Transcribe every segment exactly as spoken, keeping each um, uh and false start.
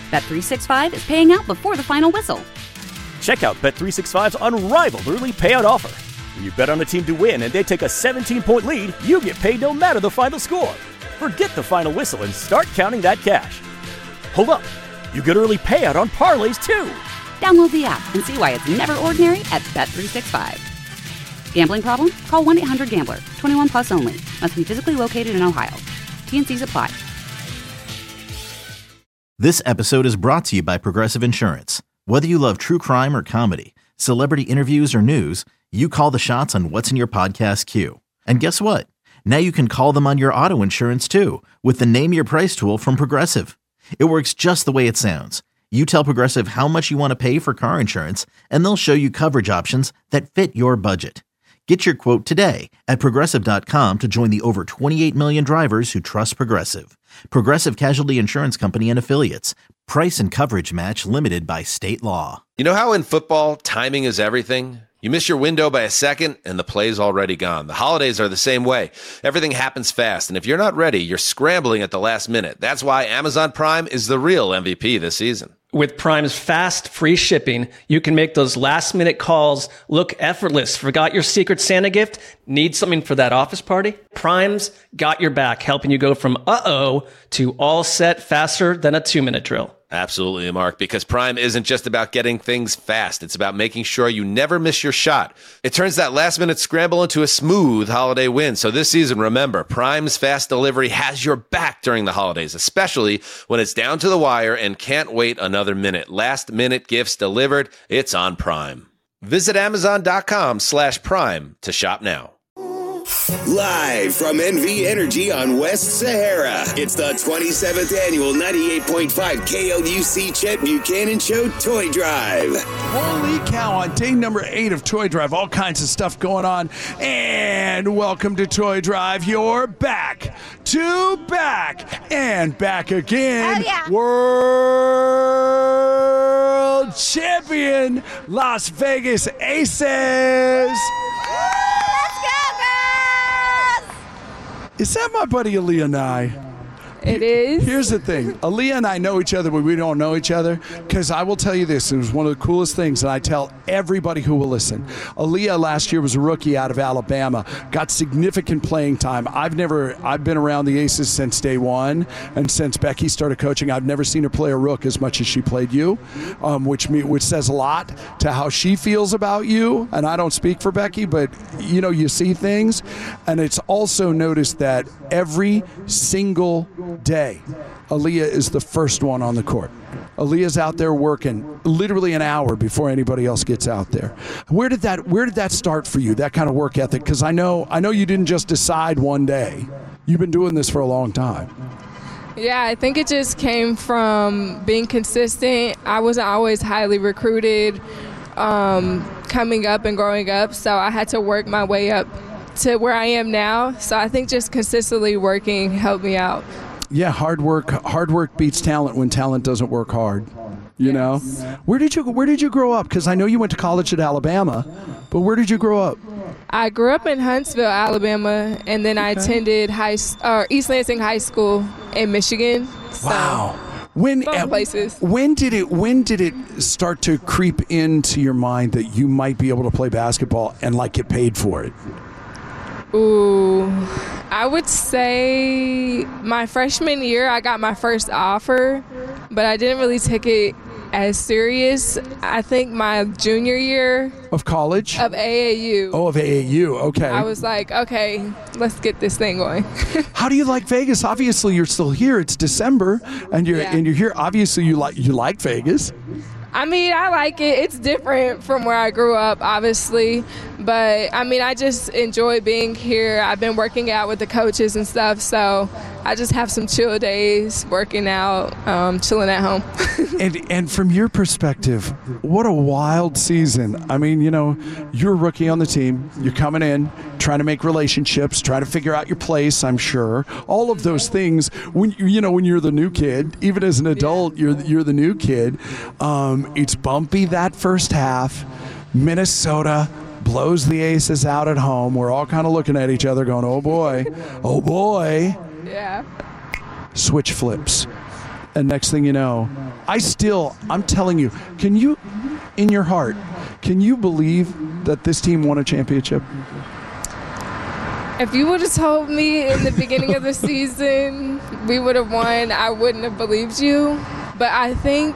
Bet three sixty-five is paying out before the final whistle. Check out Bet three sixty-five's unrivaled early payout offer. When you bet on a team to win and they take a seventeen-point lead, you get paid no matter the final score. Forget the final whistle and start counting that cash. Hold up. You get early payout on parlays, too. Download the app and see why it's never ordinary at Bet three sixty-five. Gambling problem? Call one eight hundred gambler. twenty-one plus only. Must be physically located in Ohio. T N Cs apply. This episode is brought to you by Progressive Insurance. Whether you love true crime or comedy, celebrity interviews or news, you call the shots on what's in your podcast queue. And guess what? Now you can call them on your auto insurance too with the Name Your Price tool from Progressive. It works just the way it sounds. You tell Progressive how much you want to pay for car insurance, and they'll show you coverage options that fit your budget. Get your quote today at Progressive dot com to join the over twenty-eight million drivers who trust Progressive. Progressive Casualty Insurance Company and Affiliates. Price and coverage match limited by state law. You know how in football, timing is everything? You miss your window by a second, and the play's already gone. The holidays are the same way. Everything happens fast, and if you're not ready, you're scrambling at the last minute. That's why Amazon Prime is the real M V P this season. With Prime's fast, free shipping, you can make those last-minute calls look effortless. Forgot your Secret Santa gift? Need something for that office party? Prime's got your back, helping you go from uh-oh to all set faster than a two-minute drill. Absolutely, Mark, because Prime isn't just about getting things fast. It's about making sure you never miss your shot. It turns that last-minute scramble into a smooth holiday win. So this season, remember, Prime's fast delivery has your back during the holidays, especially when it's down to the wire and can't wait another minute. Last-minute gifts delivered. It's on Prime. Visit Amazon.com slash Prime to shop now. Live from N V Energy on West Sahara, it's the twenty-seventh annual ninety-eight point five K L U C Chet Buchanan Show Toy Drive. Holy cow, on day number eight of Toy Drive, all kinds of stuff going on. And welcome to Toy Drive. You're back to back and back again. Oh, yeah. World champion Las Vegas Aces. Is that my buddy Aaliyah Nye? It is. Here's the thing. Aaliyah and I know each other, but we don't know each other. Because I will tell you this. It was one of the coolest things, and I tell everybody who will listen. Aaliyah last year was a rookie out of Alabama. Got significant playing time. I've never, I've been around the Aces since day one. And since Becky started coaching, I've never seen her play a rook as much as she played you. Um, which me, which says a lot to how she feels about you. And I don't speak for Becky, but, you know, you see things. And it's also noticed that every single day, Aaliyah is the first one on the court. Aaliyah's out there working literally an hour before anybody else gets out there. Where did that where did that start for you, that kind of work ethic? Because I know I know you didn't just decide one day. You've been doing this for a long time. Yeah, I think it just came from being consistent. I wasn't always highly recruited um, coming up and growing up, so I had to work my way up to where I am now. So I think just consistently working helped me out. Yeah, hard work. Hard work beats talent when talent doesn't work hard. You yes. know, where did you Where did you grow up? Because I know you went to college at Alabama, but where did you grow up? I grew up in Huntsville, Alabama, and then I okay. attended high or East Lansing High School in Michigan. So wow. When both places. When did it When did it start to creep into your mind that you might be able to play basketball and like get paid for it? Ooh, I would say my freshman year I got my first offer, but I didn't really take it as serious. I think my junior year of college of A A U. Oh, of A A U. Okay. I was like, okay, let's get this thing going. How do you like Vegas? Obviously, you're still here. It's December, and you're yeah. and you're here. Obviously, you like you like Vegas. I mean, I like it. It's different from where I grew up, obviously. But, I mean, I just enjoy being here. I've been working out with the coaches and stuff, so I just have some chill days working out, um, chilling at home. and and from your perspective, what a wild season. I mean, you know, you're a rookie on the team. You're coming in, trying to make relationships, trying to figure out your place, I'm sure. All of those things, when you know, when you're the new kid, even as an adult, yeah. you're you're the new kid. Um, it's bumpy that first half. Minnesota blows the Aces out at home. We're all kind of looking at each other going, oh boy, oh boy. Yeah. Switch flips. And next thing you know, I still, I'm telling you, can you, in your heart, can you believe that this team won a championship? If you would have told me in the beginning of the season we would have won, I wouldn't have believed you. But I think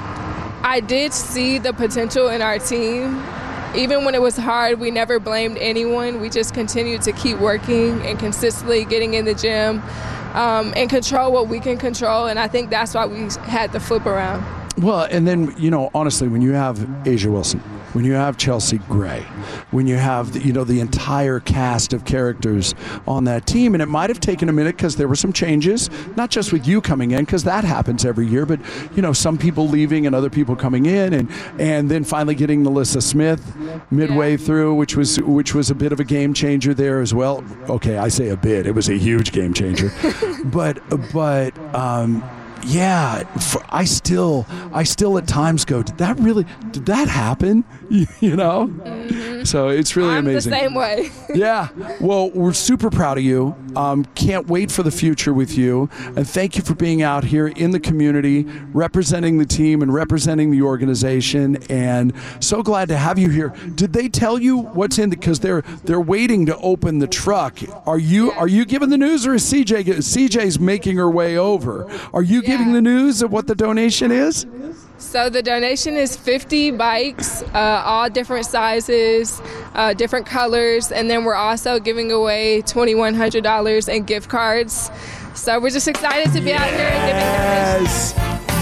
I did see the potential in our team. Even when it was hard, we never blamed anyone. We just continued to keep working and consistently getting in the gym um, and control what we can control. And I think that's why we had the flip around. Well, and then, you know, honestly, when you have A'ja Wilson, when you have Chelsea Gray, when you have, the, you know, the entire cast of characters on that team, and it might have taken a minute because there were some changes, not just with you coming in, because that happens every year, but, you know, some people leaving and other people coming in, and and then finally getting Melissa Smith midway through, which was which was a bit of a game changer there as well. Okay, I say a bit. It was a huge game changer. but, but, um, yeah, for, I still, I still at times go, did that really, did that happen? You, you know? Mm-hmm. So it's really I'm amazing. the same way. Yeah. Well, we're super proud of you. Um, can't wait for the future with you. And thank you for being out here in the community, representing the team and representing the organization. And so glad to have you here. Did they tell you what's in the, because they're they're waiting to open the truck. Are you are you giving the news, or is C J C J's making her way over? Are you Yeah. giving the news of what the donation is? So the donation is fifty bikes, uh, all different sizes, uh, different colors, and then we're also giving away twenty-one hundred dollars in gift cards. So we're just excited to be out here and giving donations.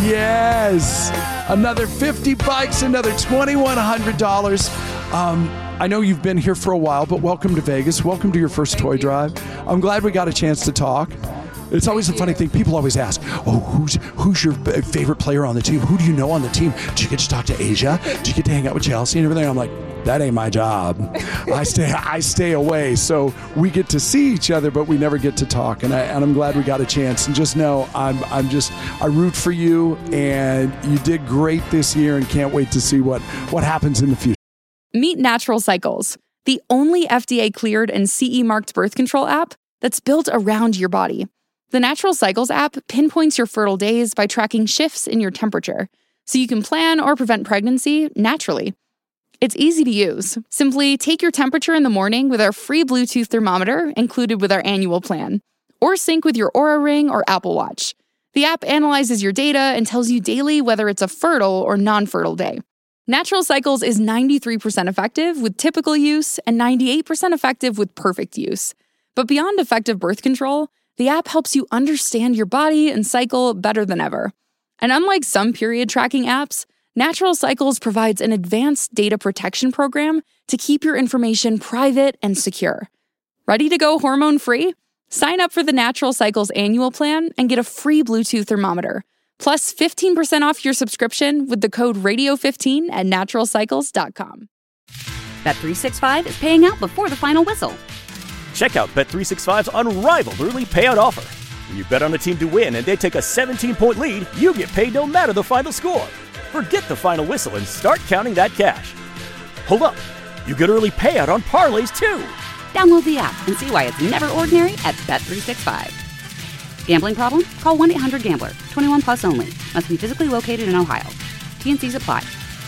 Yes, yes. Another fifty bikes, another twenty-one hundred dollars. Um, I know you've been here for a while, but welcome to Vegas. Welcome to your first Thank toy you. drive. I'm glad we got a chance to talk. It's always a funny thing. People always ask, oh, who's who's your b- favorite player on the team? Who do you know on the team? Did you get to talk to A'ja? Did you get to hang out with Chelsea and everything? I'm like, that ain't my job. I stay I stay away. So we get to see each other, but we never get to talk. And, I, and I'm glad we got a chance. And just know I'm I'm just, I root for you. And you did great this year and can't wait to see what, what happens in the future. Meet Natural Cycles, the only F D A-cleared and C E-marked birth control app that's built around your body. The Natural Cycles app pinpoints your fertile days by tracking shifts in your temperature, so you can plan or prevent pregnancy naturally. It's easy to use. Simply take your temperature in the morning with our free Bluetooth thermometer included with our annual plan, or sync with your Oura Ring or Apple Watch. The app analyzes your data and tells you daily whether it's a fertile or non-fertile day. Natural Cycles is ninety-three percent effective with typical use and ninety-eight percent effective with perfect use. But beyond effective birth control, the app helps you understand your body and cycle better than ever. And unlike some period tracking apps, Natural Cycles provides an advanced data protection program to keep your information private and secure. Ready to go hormone-free? Sign up for the Natural Cycles annual plan and get a free Bluetooth thermometer, plus fifteen percent off your subscription with the code radio fifteen at natural cycles dot com. Bet three sixty-five is paying out before the final whistle. Check out Bet three sixty-five's unrivaled early payout offer. When you bet on a team to win and they take a seventeen-point lead, you get paid no matter the final score. Forget the final whistle and start counting that cash. Hold up. You get early payout on parlays, too. Download the app and see why it's never ordinary at Bet three sixty-five. Gambling problem? Call one eight hundred gambler. twenty-one plus only. Must be physically located in Ohio. T N Cs apply.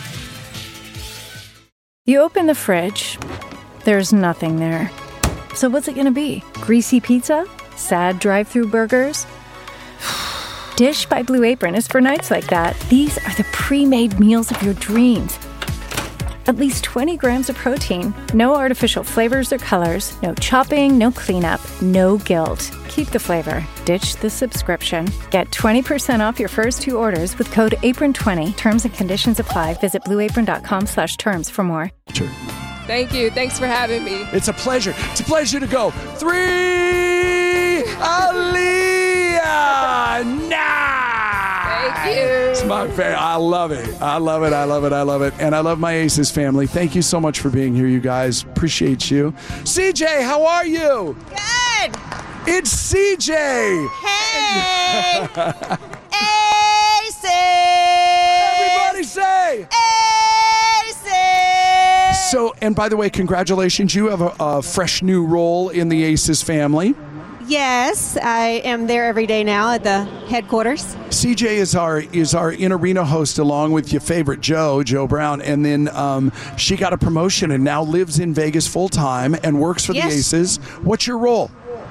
You open the fridge. There's nothing there. So what's it going to be? Greasy pizza? Sad drive-thru burgers? Dish by Blue Apron is for nights like that. These are the pre-made meals of your dreams. At least twenty grams of protein, no artificial flavors or colors, no chopping, no cleanup, no guilt. Keep the flavor. Ditch the subscription. Get twenty percent off your first two orders with code apron twenty. Terms and conditions apply. Visit blueapron.com slash terms for more. Sure. Thank you. Thanks for having me. It's a pleasure. It's a pleasure to go. Three, Aaliyah, nah. Thank you. It's my favorite. I love it. I love it. I love it. I love it. And I love my Aces family. Thank you so much for being here, you guys. Appreciate you. C J, how are you? Good. It's C J. Hey. Aces. Everybody say. So, and by the way, congratulations. You have a, a fresh new role in the Aces family. Yes, I am there every day now at the headquarters. C J is our is our in-arena host along with your favorite Joe, Joe Brown. And then um, she got a promotion and now lives in Vegas full-time and works for Yes. the Aces. What's your role?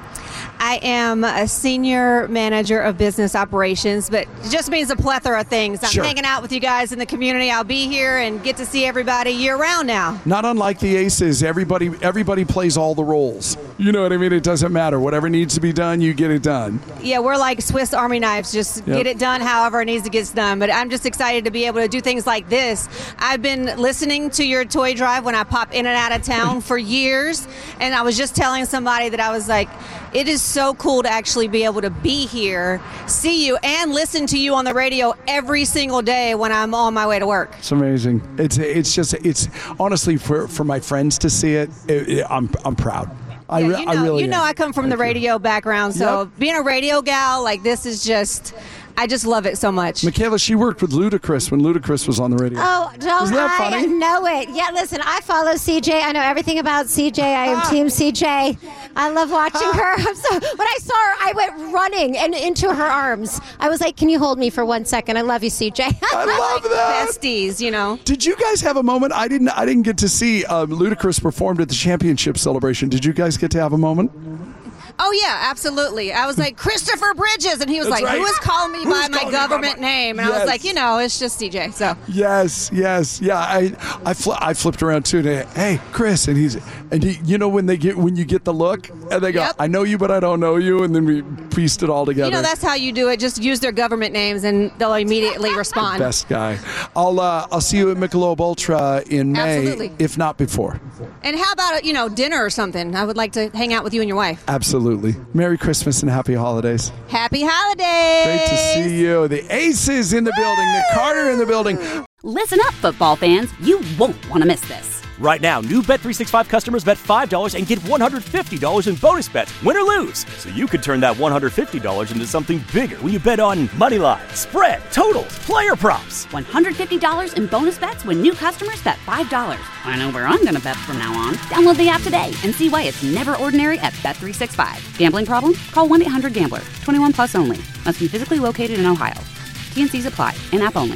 I am a senior manager of business operations, but it just means a plethora of things. I'm Sure. hanging out with you guys in the community. I'll be here and get to see everybody year-round now. Not unlike the Aces, everybody everybody plays all the roles. You know what I mean? It doesn't matter. Whatever needs to be done, you get it done. Yeah, we're like Swiss Army knives. Just Yep. get it done however it needs to get done. But I'm just excited to be able to do things like this. I've been listening to your toy drive when I pop in and out of town for years. And I was just telling somebody that I was like, it is so cool to actually be able to be here, see you, and listen to you on the radio every single day when I'm on my way to work. It's amazing. It's it's just it's honestly for, for my friends to see it. it, it I'm I'm proud. I, Yeah, re- you know, I really you know am. I come from the radio background, so Yep. being a radio gal, like this is just, I just love it so much. Michaela, she worked with Ludacris when Ludacris was on the radio. Oh, don't Isn't that I funny? know it? Yeah, listen, I follow C J. I know everything about C J. I am Team C J. I love watching her. I'm so, when I saw her, I went running and into her arms. I was like, can you hold me for one second? I love you, C J. I love that. Besties, you know. Did you guys have a moment? I didn't. I didn't get to see um, Ludacris performed at the championship celebration. Did you guys get to have a moment? Oh yeah, absolutely. I was like, Christopher Bridges, and he was That's like, right. who is calling me Who's by my calling me by government my- name? And I Yes. was like, you know, it's just C J. So Yes, yes, yeah. I I, fl- I flipped around too. And, hey, Chris, and he's and he, you know when they get when you get the look and they go, Yep. I know you, but I don't know you, and then we pieced it all together. you know that's how you do it. Just use their government names, and they'll immediately respond. Best guy. I'll uh, I'll see you at Michelob Ultra in May, Absolutely. if not before. And how about you know dinner or something? I would like to hang out with you and your wife. Absolutely. Merry Christmas and happy holidays. Happy holidays! Great to see you. The Aces in the building. Nick Carter in the building. Listen up, football fans. You won't want to miss this. Right now, new Bet three sixty-five customers bet five dollars and get one hundred fifty dollars in bonus bets, win or lose. So you could turn that one hundred fifty dollars into something bigger when you bet on money line, spread, totals, player props. one hundred fifty dollars in bonus bets when new customers bet five dollars. I know where I'm going to bet from now on. Download the app today and see why it's never ordinary at Bet three sixty-five. Gambling problem? Call one eight hundred gambler. twenty-one plus only. Must be physically located in Ohio. T N Cs apply. In-app only.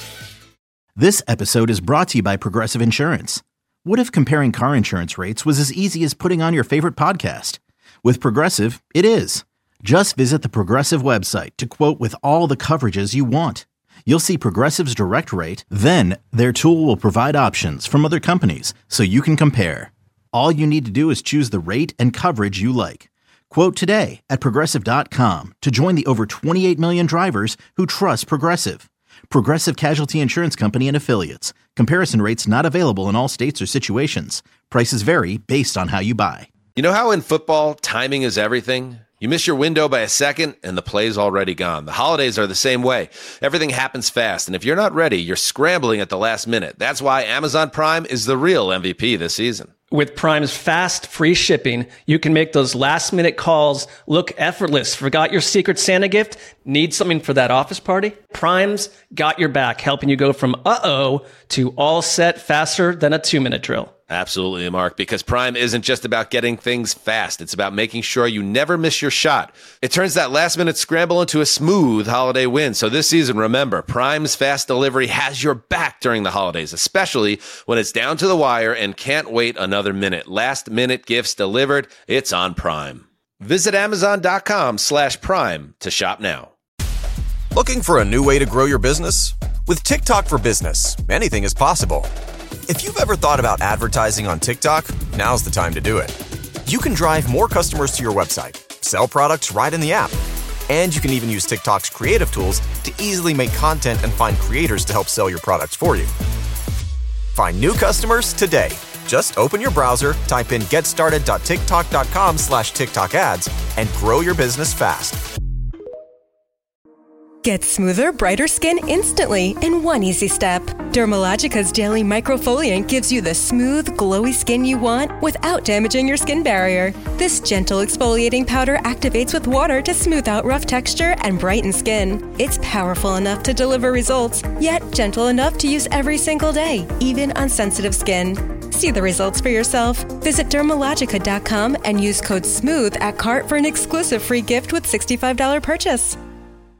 This episode is brought to you by Progressive Insurance. What if comparing car insurance rates was as easy as putting on your favorite podcast? With Progressive, it is. Just visit the Progressive website to quote with all the coverages you want. You'll see Progressive's direct rate, then their tool will provide options from other companies so you can compare. All you need to do is choose the rate and coverage you like. Quote today at Progressive dot com to join the over twenty-eight million drivers who trust Progressive. Progressive Casualty Insurance Company and Affiliates. Comparison rates not available in all states or situations. Prices vary based on how you buy. You know how in football, timing is everything? You miss your window by a second and the play's already gone. The holidays are the same way. Everything happens fast, and if you're not ready, you're scrambling at the last minute. That's why Amazon Prime is the real M V P this season. With Prime's fast, free shipping, you can make those last-minute calls look effortless. Forgot your Secret Santa gift? Need something for that office party? Prime's got your back, helping you go from uh-oh to all set faster than a two-minute drill. Absolutely, Mark, because Prime isn't just about getting things fast. It's about making sure you never miss your shot. It turns that last-minute scramble into a smooth holiday win. So this season, remember, Prime's fast delivery has your back during the holidays, especially when it's down to the wire and can't wait another minute. Last-minute gifts delivered. It's on Prime. Visit Amazon.com slash Prime to shop now. Looking for a new way to grow your business? With TikTok for Business, anything is possible. If you've ever thought about advertising on TikTok, now's the time to do it. You can drive more customers to your website, sell products right in the app, and you can even use TikTok's creative tools to easily make content and find creators to help sell your products for you. Find new customers today. Just open your browser, type in getstarted.tiktok.com slash TikTok ads, and grow your business fast. Get smoother, brighter skin instantly in one easy step. Dermalogica's Daily Microfoliant gives you the smooth, glowy skin you want without damaging your skin barrier. This gentle exfoliating powder activates with water to smooth out rough texture and brighten skin. It's powerful enough to deliver results, yet gentle enough to use every single day, even on sensitive skin. See the results for yourself. Visit Dermalogica dot com and use code SMOOTH at cart for an exclusive free gift with sixty-five dollars purchase.